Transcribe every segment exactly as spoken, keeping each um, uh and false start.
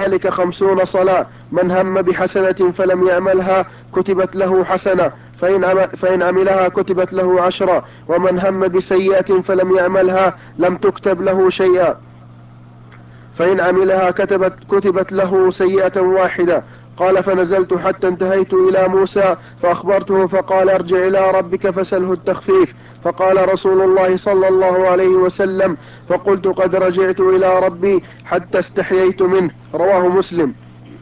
ذلك خمسون صلاة. من هم بحسنة فلم يعملها كتبت له حسنة، فإن, عمل فإن عملها كتبت له عشرة، ومن هم بسيئة فلم يعملها لم تكتب له شيئا، فإن عملها كتبت, كتبت له سيئة واحدة. قال فنزلت حتى انتهيت إلى موسى فأخبرته فقال ارجع إلى ربك فسله التخفيف. فقال رسول الله صلى الله عليه وسلم فقلت قد رجعت إلى ربي حتى استحييت منه. رواه مسلم.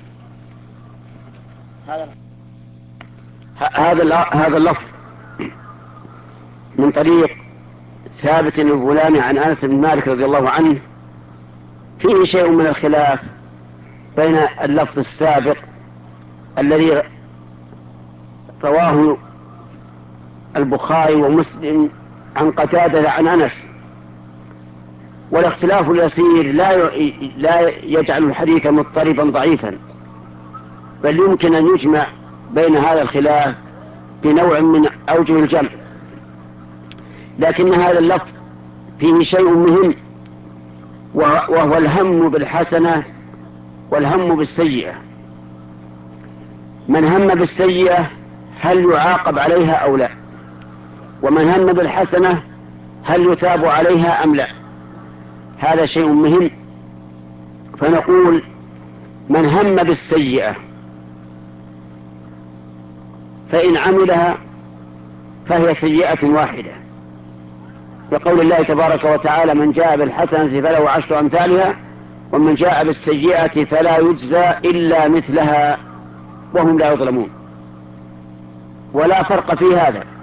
هذا هذا اللفظ من طريق ثابت البناني عن أنس بن مالك رضي الله عنه فيه شيء من الخلاف بين اللفظ السابق الذي رواه البخاري ومسلم عن قتادة عن أنس، والاختلاف اليسير لا لا يجعل الحديث مضطربا ضعيفا، بل يمكن أن يجمع بين هذا الخلاف بنوع من أوجه الجمع. لكن هذا اللفظ فيه شيء مهم، وهو الهم بالحسنة والهم بالسيئة. من هم بالسيئة هل يعاقب عليها أو لا؟ ومن هم بالحسنة هل يثاب عليها أم لا؟ هذا شيء مهم. فنقول من هم بالسيئة فإن عملها فهي سيئة واحدة، بقول الله تبارك وتعالى من جاء بالحسنة فله عشر أمثالها ومن جاء بالسيئة فلا يجزى إلا مثلها وهم لا يظلمون. ولا فرق في هذا